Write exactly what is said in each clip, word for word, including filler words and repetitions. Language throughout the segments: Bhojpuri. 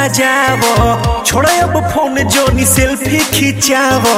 सजावो, छोड़ अब फोन जोनी सेल्फी खिंचावो।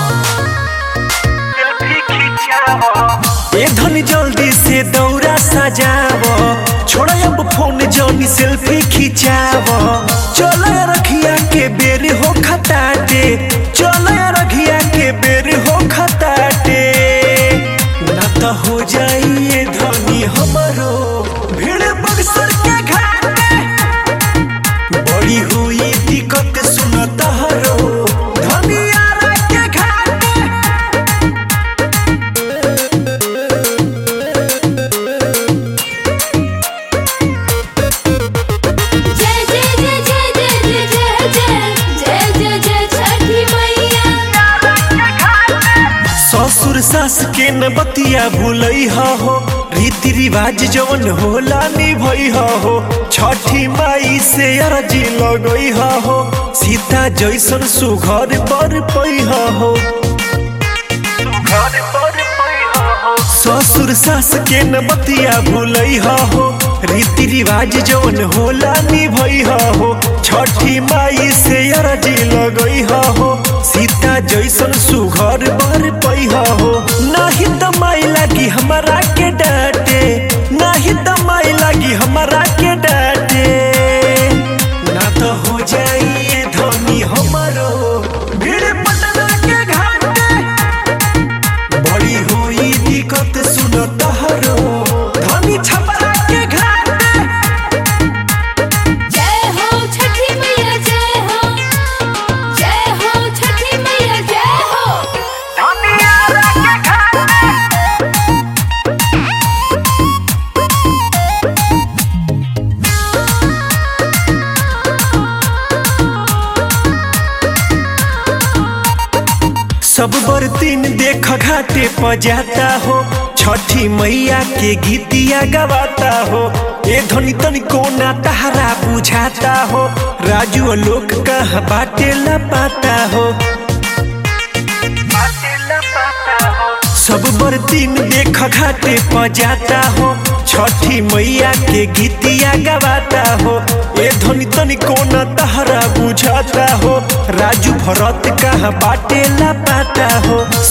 ए धनी जल्दी से दौरा सजावो, छोड़ अब फोन जोनी सेल्फी खिंचावो। चलो रखिया के बेर हो खताटे, चलो रखिया के बेर हो खताटे। ना तो हो जाइए धनी हमरो भीड़ बक्सर के घाटे। बड़ी हुई दिक्कत सुनत हरो धनियारा के घाटे। जय जय जय जय जय जय जय जय जय जय छठी मैया। ससुर सास के न बतिया भूलई हो, रीति रिवाज जवन होला निभई हो। छठी माई से अर्जी लगई हो, सीता जैसन सुघर पर पई हो। ससुर सास के न बतिया भूलई हो, रीति रिवाज जवन होला निभई हो। छठी माई से अर्जी लगई हो, सीता जैसन सुघर बर पई हो। नाही त माई लागी हमारा के डांटे, नाही त माई लागी हमारा के डांटे। ना तो हो जाइए धनी हमारो भीड़ पटना के घाटे। बड़ी हुई दिक्कत सुनत हरो धनी छपरा के घाटे। जय हो छठी मैया जय हो, जय हो छठी मैया जय हो। धनियारा के घाटे। सब बरतीन देख घाटे पर जाता हो, छठी मैया के गीतिया गवाता हो। ए धनी तनी कोना तहरा बुझाता हो, राजू लोग कहाँ बाटे ला पाता हो। सब बरतीन देख घाटे पर जाता हो, छठी मैया के गीतिया गवाता हो। ए धनी तनी कोना तहरा बुझाता हो, राजू भरत कहाँ बाटे ला पाता हो।